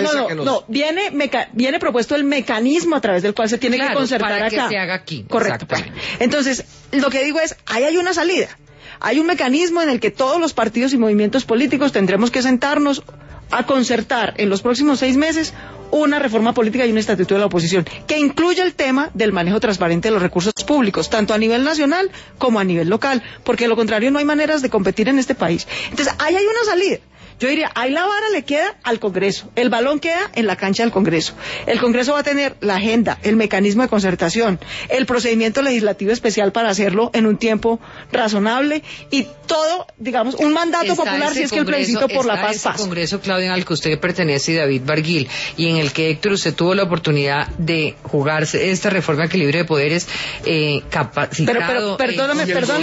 viene propuesto el mecanismo a través del cual se tiene que concertar para acá. Que se haga aquí. Correcto. Entonces, lo que digo es, ahí hay una salida. Hay un mecanismo en el que todos los partidos y movimientos políticos tendremos que sentarnos a concertar en los próximos 6 meses una reforma política y un estatuto de la oposición que incluya el tema del manejo transparente de los recursos públicos, tanto a nivel nacional como a nivel local, porque de lo contrario no hay maneras de competir en este país. Entonces, ahí hay una salida. Yo diría, ahí la vara le queda al Congreso, el balón queda en la cancha del Congreso. El Congreso va a tener la agenda, el mecanismo de concertación, el procedimiento legislativo especial para hacerlo en un tiempo razonable y todo, digamos, un mandato popular si es que el plebiscito por la paz pasa. El Congreso, Claudia, al que usted pertenece, y David Barguil, y en el que, Héctor, usted tuvo la oportunidad de jugarse esta reforma de equilibrio de poderes capacitado. Pero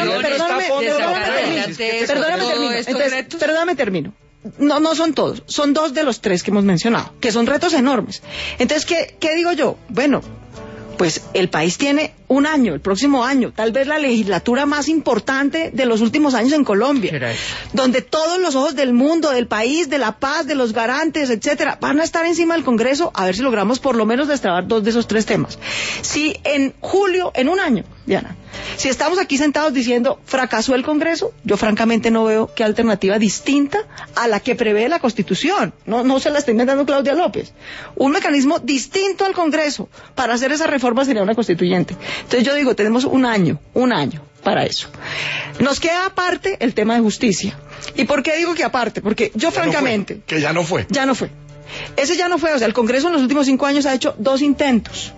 perdóname, termino. No son todos, son 2 de los 3 que hemos mencionado, que son retos enormes. Entonces, ¿qué digo yo? Bueno, pues el país tiene un año, el próximo año, tal vez la legislatura más importante de los últimos años en Colombia, donde todos los ojos del mundo, del país, de la paz, de los garantes, etcétera, van a estar encima del Congreso, a ver si logramos por lo menos destrabar 2 de esos 3 temas. Si en julio, en un año, Diana, si estamos aquí sentados diciendo fracasó el Congreso, yo francamente no veo qué alternativa distinta a la que prevé la Constitución. No se la está inventando Claudia López. Un mecanismo distinto al Congreso para hacer esa reforma sería una constituyente. Entonces yo digo, tenemos un año para eso. Nos queda aparte el tema de justicia. ¿Y por qué digo que aparte? Porque yo francamente... Que ya no fue. Ya no fue. Ese ya no fue. O sea, el Congreso en los últimos 5 años ha hecho 2 intentos.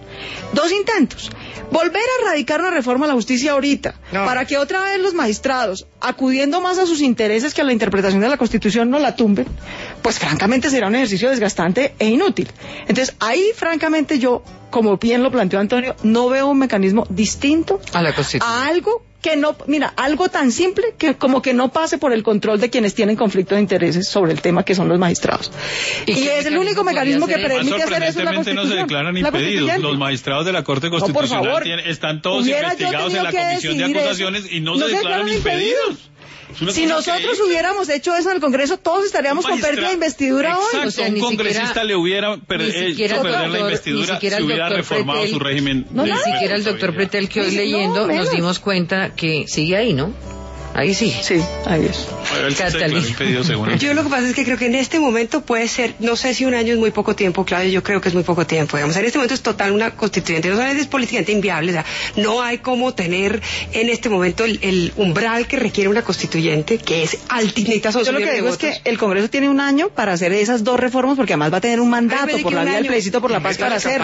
Volver a radicar una reforma a la justicia ahorita, para que otra vez los magistrados, acudiendo más a sus intereses que a la interpretación de la Constitución, no la tumben, pues francamente será un ejercicio desgastante e inútil. Entonces, ahí francamente yo, como bien lo planteó Antonio, no veo un mecanismo distinto a la Constitución, a algo que no, mira, algo tan simple que como que no pase por el control de quienes tienen conflicto de intereses sobre el tema, que son los magistrados. Y es el único mecanismo que permite hacer eso en la Constitución. No se declaran impedidos. Los magistrados de la Corte Constitucional están todos investigados en la Comisión de Acusaciones y no se declaran impedidos. Si nosotros hubiéramos hecho eso en el Congreso, todos estaríamos con pérdida de investidura hoy. Exacto, o sea, un congresista le hubiera hecho perder la investidura si hubiera reformado su régimen. Ni siquiera el doctor Pretel, que hoy leyendo nos dimos cuenta que sigue ahí, ¿no? Ahí sí. Sí, ahí es. Yo lo que pasa es que creo que en este momento puede ser, no sé si un año es muy poco tiempo, Claudio, yo creo que es muy poco tiempo. Digamos, en este momento es total una constituyente, no solamente es políticamente inviable, o sea, no hay como tener en este momento el umbral que requiere una constituyente, que es altísima. Yo lo que digo es que el Congreso tiene un año para hacer esas 2 reformas, porque además va a tener un mandato por la vía del plebiscito por la paz para hacer.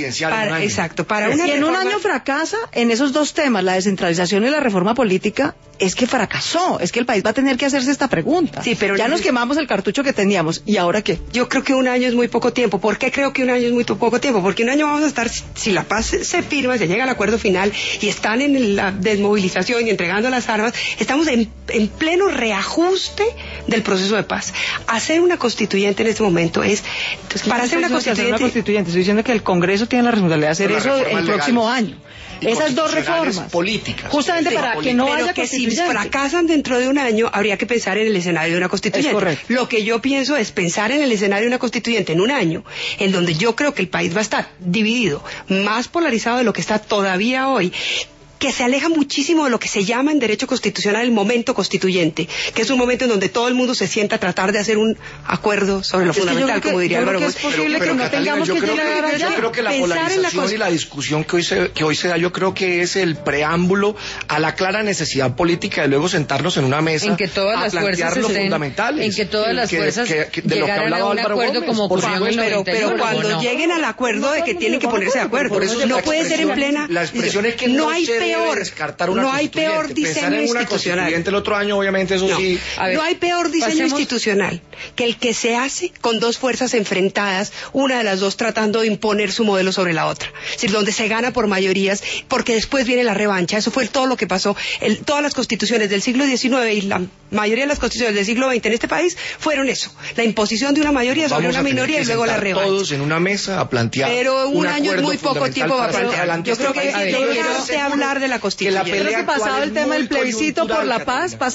Exacto, si en un año fracasa en esos 2 temas, la descentralización y la reforma política, es que fracasó, es que el país va a tener que hacerse esta pregunta. Sí, pero ya nos quemamos el cartucho que teníamos, ¿y ahora qué? Yo creo que un año es muy poco tiempo. ¿Por qué creo que un año es muy poco tiempo? Porque un año vamos a estar, si la paz se firma, se llega al acuerdo final y están en la desmovilización y entregando las armas, estamos en pleno reajuste del proceso de paz. Hacer una constituyente en este momento es... Entonces, para hacer una constituyente... Estoy diciendo que el Congreso tiene la responsabilidad de hacer eso el próximo año. Esas 2 reformas políticas, justamente para que no haya que si fracasan dentro de un año habría que pensar en el escenario de una constituyente. Es correcto. Lo que yo pienso es pensar en el escenario de una constituyente en un año, en donde yo creo que el país va a estar dividido, más polarizado de lo que está todavía hoy, que se aleja muchísimo de lo que se llama en derecho constitucional el momento constituyente, que es un momento en donde todo el mundo se sienta a tratar de hacer un acuerdo sobre lo fundamental, como diría Álvaro Gómez. Es posible que no tengamos que llegar allá. Yo creo que la polarización y la discusión que hoy se da, yo creo que es el preámbulo a la clara necesidad política de luego sentarnos en una mesa en que todas a las plantear fuerzas lo fundamentales. En que todas las fuerzas llegaran a un acuerdo como ocurrió en el 91. Pero cuando lleguen al acuerdo de que tienen que ponerse de acuerdo, no puede ser en plena... La expresión es que no hay peor descartar no hay peor diseño institucional. El otro año, obviamente, eso sí. No hay peor diseño institucional que el que se hace con 2 fuerzas enfrentadas, una de las 2 tratando de imponer su modelo sobre la otra. Es decir, donde se gana por mayorías, porque después viene la revancha. Eso fue todo lo que pasó. Todas las constituciones del siglo XIX y la mayoría de las constituciones del siglo XX en este país fueron eso. La imposición de una mayoría sobre una minoría y luego la revancha. Todos en una mesa a plantear. Pero un año es muy poco tiempo para plantear. Yo creo que dejarse hablar de la Constitución. Creo que pasado el tema del plebiscito por la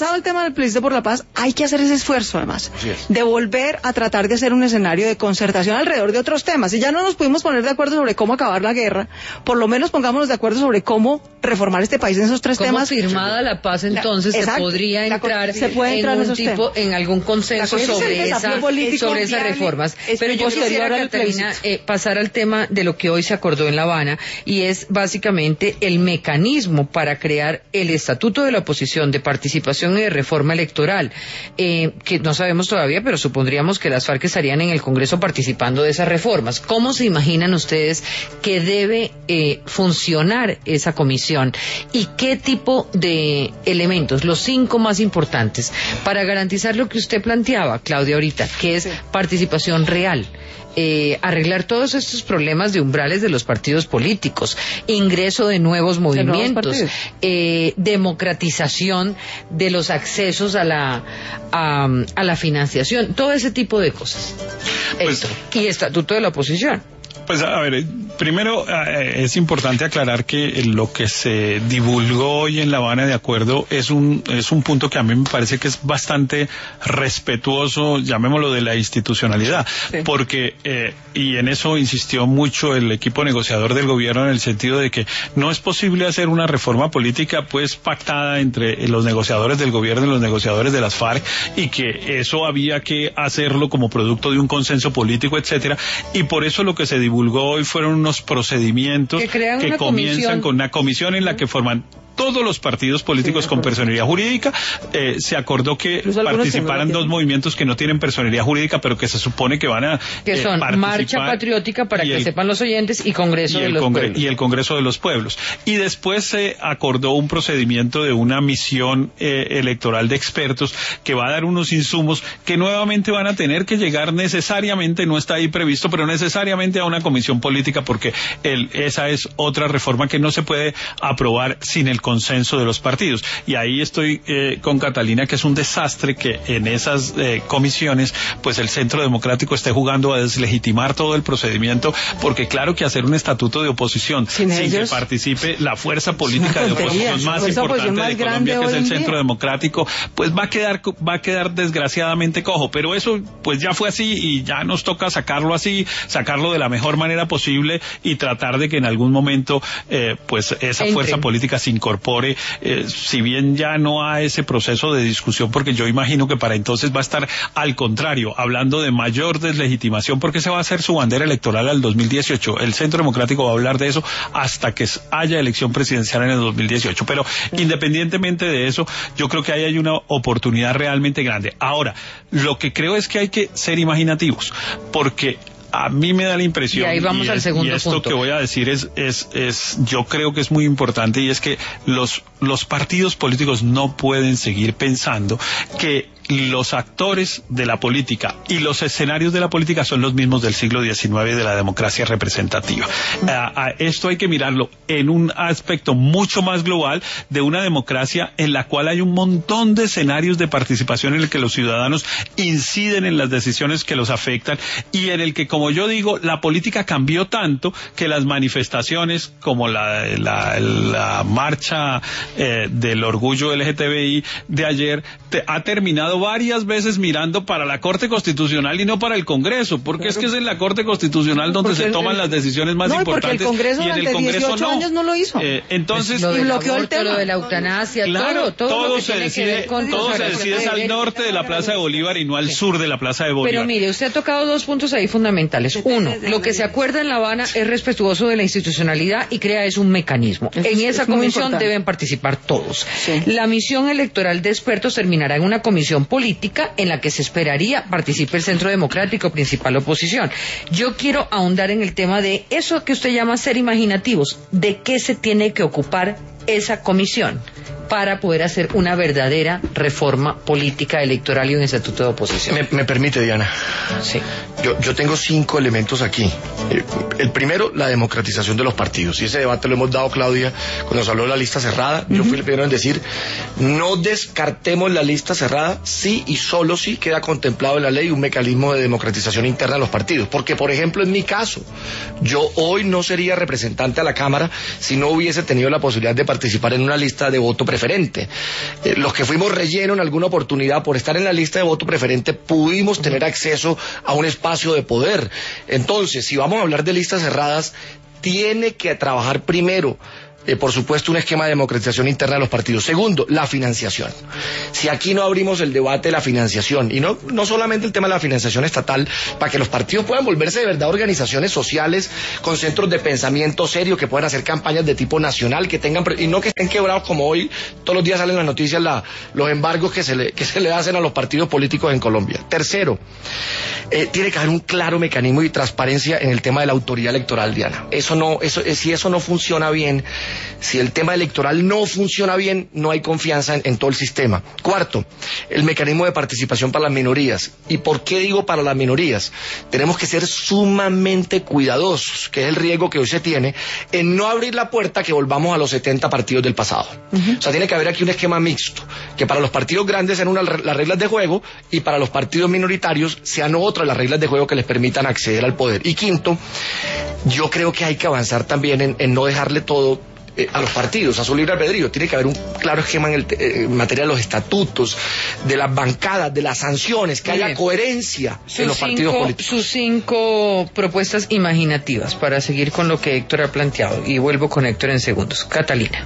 paz, hay que hacer ese esfuerzo además, de volver a tratar de hacer un escenario de concertación alrededor de otros temas. Si ya no nos pudimos poner de acuerdo sobre cómo acabar la guerra, por lo menos pongámonos de acuerdo sobre cómo reformar este país en esos 3 temas. Firmada la paz, entonces se podría entrar en algún consenso sobre esas reformas. Pero yo quisiera, Catalina, pasar al tema de lo que hoy se acordó en La Habana, y es básicamente el mecanismo para crear el Estatuto de la Oposición de Participación y de Reforma Electoral, que no sabemos todavía, pero supondríamos que las FARC estarían en el Congreso participando de esas reformas. ¿Cómo se imaginan ustedes que debe funcionar esa comisión? ¿Y qué tipo de elementos, los 5 más importantes, para garantizar lo que usted planteaba, Claudia, ahorita, que es participación real? Arreglar todos estos problemas de umbrales de los partidos políticos, ingreso de nuevos movimientos, democratización de los accesos a la financiación, todo ese tipo de cosas. Pues, y Estatuto de la Oposición. Pues a ver, primero es importante aclarar que lo que se divulgó hoy en La Habana de acuerdo es un punto que a mí me parece que es bastante respetuoso, llamémoslo, de la institucionalidad, sí. Porque y en eso insistió mucho el equipo negociador del gobierno, en el sentido de que no es posible hacer una reforma política pues pactada entre los negociadores del gobierno y los negociadores de las FARC, y que eso había que hacerlo como producto de un consenso político, etcétera, y por eso lo que se divulgó hoy fueron unos procedimientos que comienzan con una comisión en la que forman todos los partidos políticos con personería jurídica. Se acordó que participaran dos movimientos que no tienen personería jurídica, pero que se supone que van a que son Marcha Patriótica, para que sepan los oyentes, y Congreso de los Pueblos. Y el Congreso de los Pueblos. Y después se acordó un procedimiento de una misión electoral de expertos que va a dar unos insumos que nuevamente van a tener que llegar necesariamente, no está ahí previsto, pero necesariamente a una comisión política, porque esa es otra reforma que no se puede aprobar sin el consenso de los partidos. Y ahí estoy con Catalina, que es un desastre que en esas comisiones pues el Centro Democrático esté jugando a deslegitimar todo el procedimiento, porque claro que hacer un estatuto de oposición sin que participe la fuerza política de oposición más importante de Colombia, que es el Centro Democrático, pues va a quedar desgraciadamente cojo. Pero eso pues ya fue así, y ya nos toca sacarlo así, sacarlo de la mejor manera posible, y tratar de que en algún momento pues esa fuerza política se incorpore, si bien ya no hay ese proceso de discusión, porque yo imagino que para entonces va a estar al contrario, hablando de mayor deslegitimación, porque se va a hacer su bandera electoral al 2018. El Centro Democrático va a hablar de eso hasta que haya elección presidencial en el 2018. Pero independientemente de eso, yo creo que ahí hay una oportunidad realmente grande. Ahora, lo que creo es que hay que ser imaginativos, porque a mí me da la impresión, y ahí vamos al segundo esto punto. Que voy a decir yo creo que es muy importante, y es que los partidos políticos no pueden seguir pensando que los actores de la política y los escenarios de la política son los mismos del siglo XIX de la democracia representativa. Esto hay que mirarlo en un aspecto mucho más global de una democracia en la cual hay un montón de escenarios de participación en el que los ciudadanos inciden en las decisiones que los afectan, y en el que, como yo digo, la política cambió tanto que las manifestaciones como la marcha del orgullo LGTBI de ayer ha terminado varias veces mirando para la Corte Constitucional y no para el Congreso, porque claro, es que es en la Corte Constitucional donde se toman las decisiones más importantes, el Congreso, y en el Congreso 18 años no lo hizo. Entonces lo bloqueó el tema, lo de la eutanasia, claro, todo se decide al norte de la Plaza de Bolívar y no al sur de la Plaza de Bolívar. Pero mire, usted ha tocado dos puntos ahí fundamentales. Uno, lo que se acuerda en La Habana es respetuoso de la institucionalidad y crea un mecanismo. En esa comisión deben participar todos. Sí. La misión electoral de expertos terminará en una comisión política en la que se esperaría participe el Centro Democrático, principal oposición. Yo quiero ahondar en el tema de eso que usted llama ser imaginativos. ¿De qué se tiene que ocupar esa comisión para poder hacer una verdadera reforma política electoral y un estatuto de oposición? Me permite, Diana. Sí. Yo tengo 5 elementos aquí. El primero, la democratización de los partidos. Y ese debate lo hemos dado, Claudia, cuando se habló de la lista cerrada. Yo fui el primero en decir, no descartemos la lista cerrada, sí y solo sí queda contemplado en la ley un mecanismo de democratización interna de los partidos. Porque, por ejemplo, en mi caso, yo hoy no sería representante a la Cámara si no hubiese tenido la posibilidad de participar en una lista de voto preferente. Los que fuimos relleno en alguna oportunidad por estar en la lista de voto preferente pudimos tener acceso a un espacio de poder. Entonces, si vamos a hablar de listas cerradas, tiene que trabajar primero, por supuesto, un esquema de democratización interna de los partidos. Segundo, la financiación. Si aquí no abrimos el debate de la financiación, y no solamente el tema de la financiación estatal, para que los partidos puedan volverse de verdad organizaciones sociales con centros de pensamiento serio, que puedan hacer campañas de tipo nacional, que tengan, y no que estén quebrados como hoy, todos los días salen las noticias los embargos que se le hacen a los partidos políticos en Colombia. Tercero, tiene que haber un claro mecanismo y transparencia en el tema de la autoridad electoral, Diana. Si eso no funciona bien, Si el tema electoral no funciona bien, no hay confianza en todo el sistema. Cuarto, el mecanismo de participación para las minorías. ¿Y por qué digo para las minorías? Tenemos que ser sumamente cuidadosos, que es el riesgo que hoy se tiene, en no abrir la puerta que volvamos a los 70 partidos del pasado. O sea, tiene que haber aquí un esquema mixto, que para los partidos grandes sean las reglas de juego y para los partidos minoritarios sean otras las reglas de juego que les permitan acceder al poder. Y quinto, yo creo que hay que avanzar también en no dejarle todo a los partidos, a su libre albedrío. Tiene que haber un claro esquema en materia de los estatutos, de las bancadas, de las sanciones, que haya coherencia en los partidos políticos. Sus 5 propuestas imaginativas para seguir con lo que Héctor ha planteado, y vuelvo con Héctor en segundos. Catalina.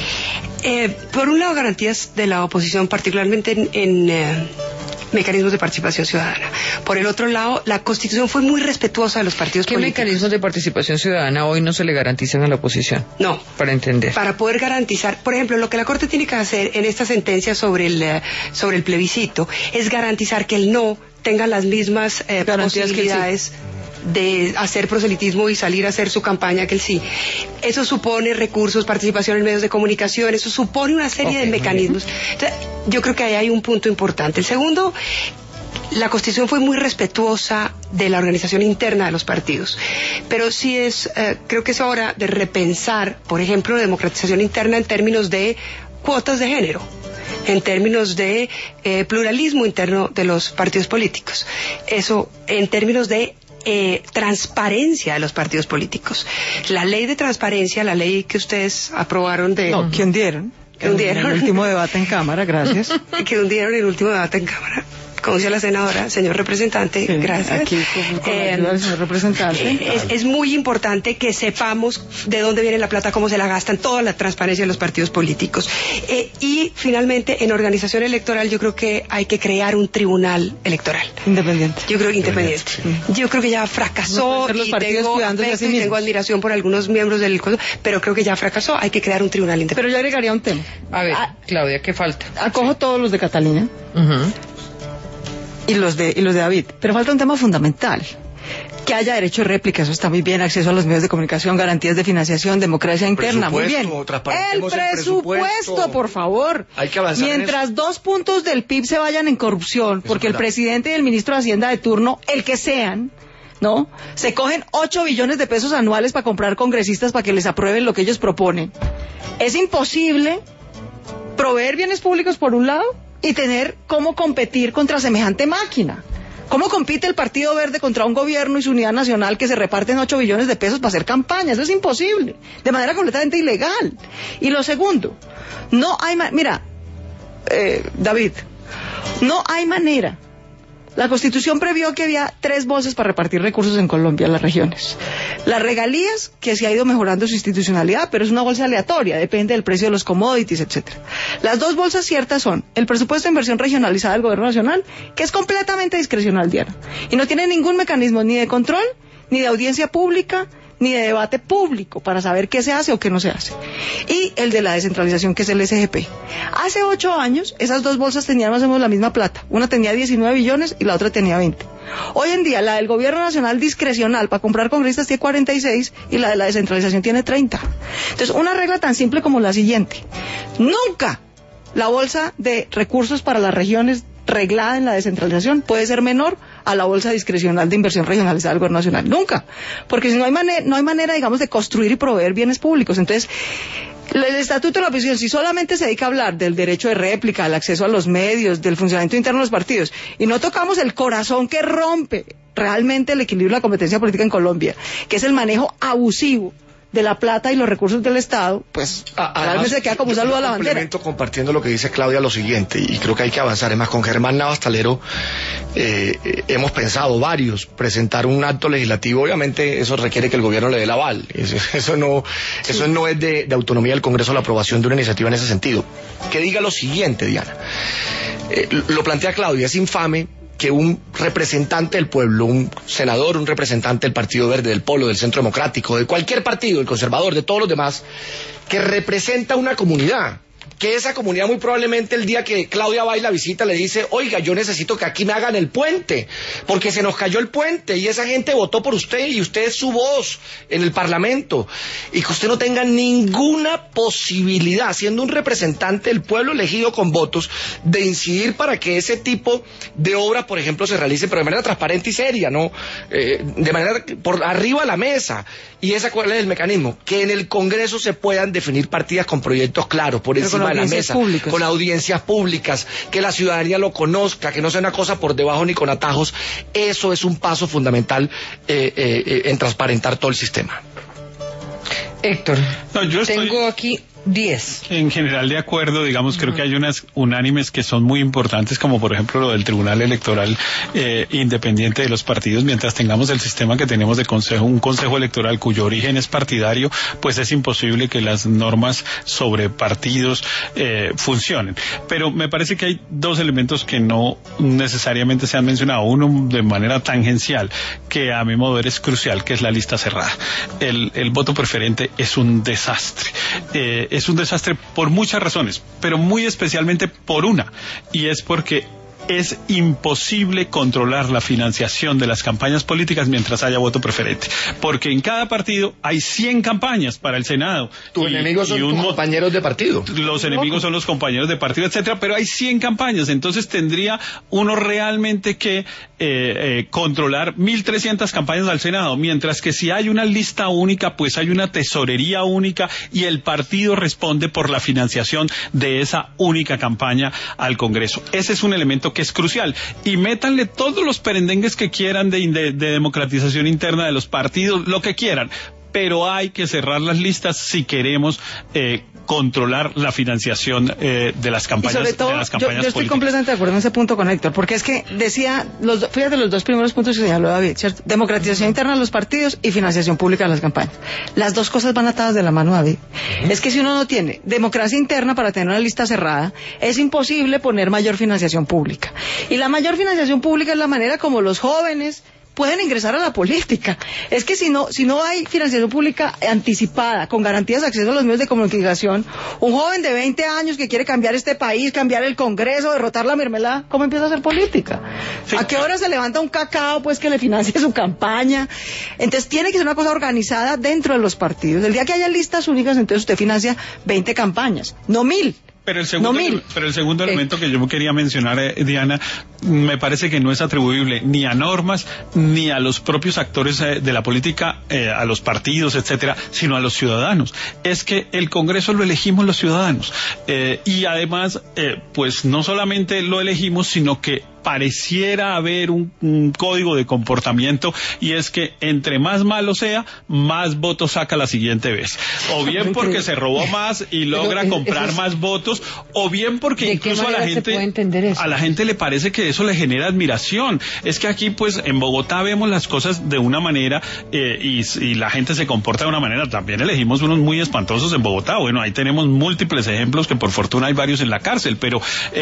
Por un lado, garantías de la oposición, particularmente en mecanismos de participación ciudadana. Por el otro lado, la Constitución fue muy respetuosa de los partidos políticos. ¿Qué mecanismos de participación ciudadana hoy no se le garantizan a la oposición? No. Para entender. Para poder garantizar, por ejemplo, lo que la Corte tiene que hacer en esta sentencia sobre el plebiscito es garantizar que el no tenga las mismas posibilidades de hacer proselitismo y salir a hacer su campaña que el sí. Eso supone recursos, participación en medios de comunicación, eso supone una serie de mecanismos. Entonces, yo creo que ahí hay un punto importante. El segundo, la Constitución fue muy respetuosa de la organización interna de los partidos, pero sí creo que es hora de repensar, por ejemplo, la democratización interna en términos de cuotas de género, en términos de pluralismo interno de los partidos políticos, eso en términos de transparencia de los partidos políticos. La ley de transparencia, la ley que ustedes aprobaron de... No, que hundieron. Que hundieron. En el último debate en Cámara, gracias. Que hundieron en el último debate en Cámara. Como decía la senadora, señor representante, sí, gracias. Aquí con la ayuda del señor representante. Es muy importante que sepamos de dónde viene la plata, cómo se la gastan, toda la transparencia de los partidos políticos. Y finalmente, en organización electoral, yo creo que hay que crear un tribunal electoral. Independiente. Yo creo que independiente. Yo creo que ya fracasó y tengo admiración por algunos miembros del Consejo, pero creo que ya fracasó. Hay que crear un tribunal independiente. Pero yo agregaría un tema. A ver, Claudia, ¿qué falta? Acojo todos los de Catalina. Y los de David, pero falta un tema fundamental: que haya derecho de réplica. Eso está muy bien, acceso a los medios de comunicación, garantías de financiación, democracia interna, muy bien. El presupuesto, por favor. Hay que avanzar. Mientras 2 puntos del PIB se vayan en corrupción, porque el presidente y el ministro de Hacienda de turno, el que sean, ¿no?, se cogen 8 billones de pesos anuales para comprar congresistas para que les aprueben lo que ellos proponen. Es imposible proveer bienes públicos por un lado y tener cómo competir contra semejante máquina. ¿Cómo compite el Partido Verde contra un gobierno y su unidad nacional que se reparten 8 billones de pesos para hacer campaña? Eso es imposible, de manera completamente ilegal. Y lo segundo, no hay David, no hay manera. La Constitución previó que había 3 bolsas para repartir recursos en Colombia, en las regiones. Las regalías, que se ha ido mejorando su institucionalidad, pero es una bolsa aleatoria, depende del precio de los commodities, etcétera. Las 2 bolsas ciertas son el presupuesto de inversión regionalizada del Gobierno Nacional, que es completamente discrecional, Diana, y no tiene ningún mecanismo ni de control, ni de audiencia pública, ni de debate público para saber qué se hace o qué no se hace. Y el de la descentralización, que es el SGP. Hace 8 años, esas 2 bolsas tenían más o menos la misma plata. Una tenía 19 billones y la otra tenía 20. Hoy en día, la del Gobierno Nacional discrecional para comprar congresistas tiene 46 y la de la descentralización tiene 30. Entonces, una regla tan simple como la siguiente: nunca la bolsa de recursos para las regiones reglada en la descentralización puede ser menor a la bolsa discrecional de inversión regionalizada del Gobierno Nacional. Nunca. Porque si no hay manera, digamos, de construir y proveer bienes públicos. Entonces, el Estatuto de la Oposición, si solamente se dedica a hablar del derecho de réplica, del acceso a los medios, del funcionamiento interno de los partidos, y no tocamos el corazón que rompe realmente el equilibrio de la competencia política en Colombia, que es el manejo abusivo de la plata y los recursos del Estado, pues realmente se queda como un saludo a la bandera. Complemento compartiendo lo que dice Claudia, lo siguiente, y creo que hay que avanzar. Es más, con Germán Navas Talero hemos pensado varios presentar un acto legislativo. Obviamente eso requiere que el gobierno le dé el aval. Eso no es de autonomía del Congreso la aprobación de una iniciativa en ese sentido. Que diga lo siguiente, Diana. Lo plantea Claudia, es infame que un representante del pueblo, un senador, un representante del Partido Verde, del Polo, del Centro Democrático, de cualquier partido, el conservador, de todos los demás, que representa una comunidad, que esa comunidad muy probablemente el día que Claudia va y la visita le dice, oiga, yo necesito que aquí me hagan el puente, porque se nos cayó el puente y esa gente votó por usted y usted es su voz en el Parlamento, y que usted no tenga ninguna posibilidad, siendo un representante del pueblo elegido con votos, de incidir para que ese tipo de obra, por ejemplo, se realice, pero de manera transparente y seria, ¿no? De manera por arriba de la mesa. ¿Y esa cuál es el mecanismo? Que en el Congreso se puedan definir partidas con proyectos claros, por encima de la mesa, con audiencias públicas, que la ciudadanía lo conozca, que no sea una cosa por debajo ni con atajos. Eso es un paso fundamental en transparentar todo el sistema. Héctor, tengo aquí 10. En general de acuerdo, digamos, creo que hay unas unánimes que son muy importantes, como por ejemplo lo del Tribunal Electoral independiente de los partidos. Mientras tengamos el sistema que tenemos de un consejo electoral cuyo origen es partidario, pues es imposible que las normas sobre partidos funcionen. Pero me parece que hay dos elementos que no necesariamente se han mencionado. Uno de manera tangencial, que a mi modo de ver es crucial, que es la lista cerrada. El voto preferente es un desastre. Es un desastre por muchas razones, pero muy especialmente por una, y es porque es imposible controlar la financiación de las campañas políticas mientras haya voto preferente, porque en cada partido hay 100 campañas para el Senado. Tus enemigos son tus compañeros de partido. Los enemigos son los compañeros de partido, etcétera, pero hay 100 campañas, entonces tendría uno realmente que controlar 1.300 campañas al Senado, mientras que si hay una lista única, pues hay una tesorería única y el partido responde por la financiación de esa única campaña al Congreso. Ese es un elemento que es crucial, y métanle todos los perendengues que quieran de democratización interna de los partidos, lo que quieran, pero hay que cerrar las listas si queremos controlar la financiación de las campañas, y sobre todo, de las campañas yo estoy políticas. completamente de acuerdo en ese punto con Héctor, porque es que decía, fíjate los dos primeros puntos que señaló David, ¿cierto? Democratización interna de los partidos y financiación pública de las campañas. Las dos cosas van atadas de la mano, David. Es que si uno no tiene democracia interna para tener una lista cerrada, es imposible poner mayor financiación pública. Y la mayor financiación pública es la manera como los jóvenes pueden ingresar a la política. Es que si no hay financiación pública anticipada, con garantías de acceso a los medios de comunicación, un joven de 20 años que quiere cambiar este país, cambiar el Congreso, derrotar la mermelada, ¿cómo empieza a hacer política? Sí. ¿A qué hora se levanta un cacao, pues, que le financie su campaña? Entonces tiene que ser una cosa organizada dentro de los partidos. El día que haya listas únicas, entonces usted financia 20 campañas, no 1.000. Pero el segundo elemento que yo quería mencionar, Diana, me parece que no es atribuible ni a normas ni a los propios actores de la política, a los partidos, etcétera, sino a los ciudadanos. Es que el Congreso lo elegimos los ciudadanos, y además, pues no solamente lo elegimos, sino que pareciera haber un código de comportamiento, y es que entre más malo sea, más votos saca la siguiente vez. O bien porque se robó más y logra comprar más votos, o bien porque incluso a la gente le parece que eso le genera admiración. Es que aquí, pues, en Bogotá vemos las cosas de una manera, y la gente se comporta de una manera. También elegimos unos muy espantosos en Bogotá. Bueno, ahí tenemos múltiples ejemplos, que por fortuna hay varios en la cárcel, pero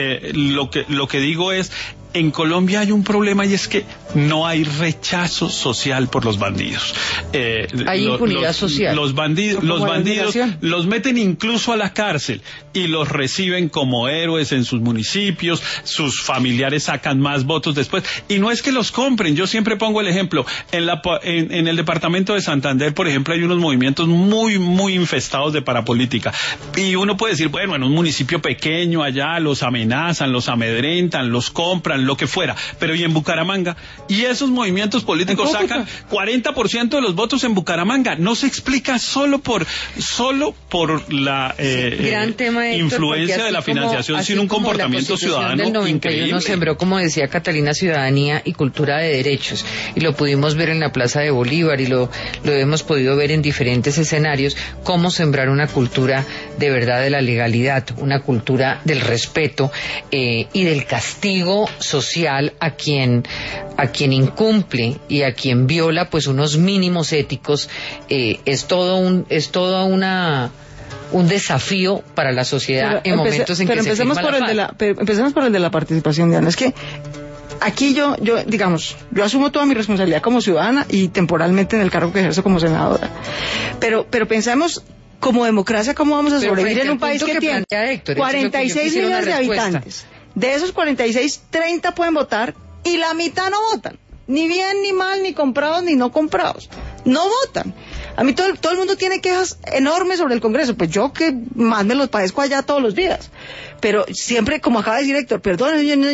lo que digo es, en Colombia hay un problema, y es que no hay rechazo social por los bandidos. Hay impunidad social. Los bandidos los meten incluso a la cárcel y los reciben como héroes en sus municipios, sus familiares sacan más votos después, y no es que los compren. Yo siempre pongo el ejemplo, en el departamento de Santander, por ejemplo, hay unos movimientos muy, muy infestados de parapolítica, y uno puede decir, bueno, en un municipio pequeño allá los amenazan, los amedrentan, los compran, lo que fuera, pero ¿y en Bucaramanga? Y esos movimientos políticos sacan 40% de los votos en Bucaramanga. No se explica solo por la gran tema, Héctor, influencia de la financiación, sino un comportamiento ciudadano del 91 increíble. Sembró, como decía Catalina, ciudadanía y cultura de derechos, y lo pudimos ver en la Plaza de Bolívar, y lo hemos podido ver en diferentes escenarios, cómo sembrar una cultura de verdad de la legalidad, una cultura del respeto y del castigo social a quien incumple y a quien viola, pues, unos mínimos éticos. Es todo un desafío para la sociedad en momentos en que se firma la paz. Empecemos por el de la participación, Diana. Es que aquí yo asumo toda mi responsabilidad como ciudadana y temporalmente en el cargo que ejerzo como senadora. Pero pensemos como democracia, ¿cómo vamos a Pero sobrevivir frente en un al país punto que que tiene plantea Héctor, eso es lo que yo 46 quisiera una millones de respuesta. habitantes? De esos 46, 30 pueden votar y la mitad no votan. Ni bien, ni mal, ni comprados, ni no comprados. No votan. A mí todo el mundo tiene quejas enormes sobre el Congreso. Pues yo que más me los padezco allá todos los días. Pero siempre, como acaba de decir Héctor, perdón,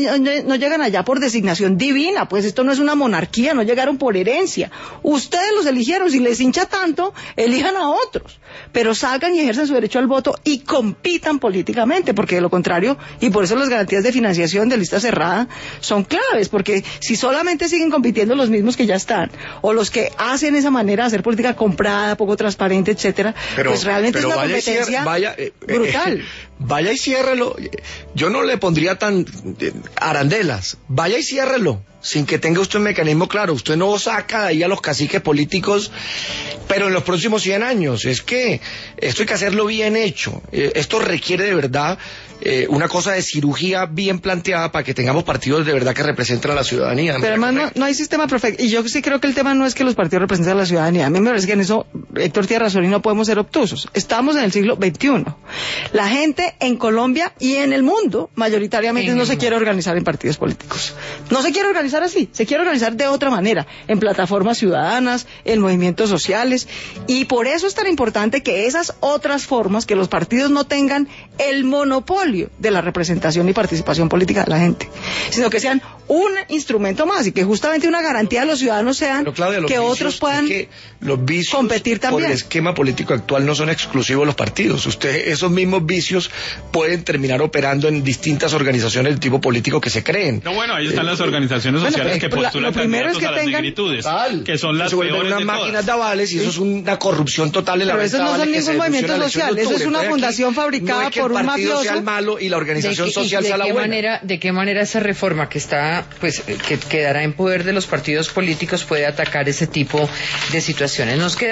no llegan allá por designación divina. Pues esto no es una monarquía, no llegaron por herencia. Ustedes los eligieron. Si les hincha tanto, elijan a otros. Pero salgan y ejerzan su derecho al voto y compitan políticamente. Porque de lo contrario, y por eso las garantías de financiación de lista cerrada son claves. Porque si solamente siguen compitiendo los mismos que ya están, o los que hacen esa manera de hacer política comprada, poco transparente, etcétera, pues realmente es una competencia brutal. Vaya y ciérrelo. Yo no le pondría tan arandelas. Vaya y ciérrelo, sin que tenga usted un mecanismo claro. Usted no saca de ahí a los caciques políticos, pero en los próximos 100 años. Es que esto hay que hacerlo bien hecho. Esto requiere de verdad una cosa de cirugía bien planteada para que tengamos partidos de verdad que representen a la ciudadanía. Pero además no hay sistema perfecto. Y yo sí creo que el tema no es que los partidos representen a la ciudadanía. A mí me parece que en eso Héctor tiene razón y no podemos ser obtusos. Estamos en el siglo XXI. La gente en Colombia y en el mundo mayoritariamente no se quiere organizar en partidos políticos. No se quiere organizar así. Se quiere organizar de otra manera. En plataformas ciudadanas, en movimientos sociales. Y por eso es tan importante que esas otras formas, que los partidos no tengan el monopolio de la representación y participación política de la gente, sino que sean un instrumento más y que justamente una garantía de los ciudadanos sean que otros puedan los vicios competir también. Por el esquema político actual no son exclusivos de los partidos. Esos mismos vicios pueden terminar operando en distintas organizaciones del tipo político que se creen. No, bueno, ahí están las organizaciones sociales que postulan candidatos a las negritudes, que son las peores unas de máquinas de avales y eso es una corrupción total en la Pero esos no son ningún movimiento social, eso es una fundación fabricada por un mafioso. Sea el malo y la organización social sea la buena. ¿De qué manera esa reforma que está, pues, que quedará en poder de los partidos políticos puede atacar ese tipo de situaciones? Nos queda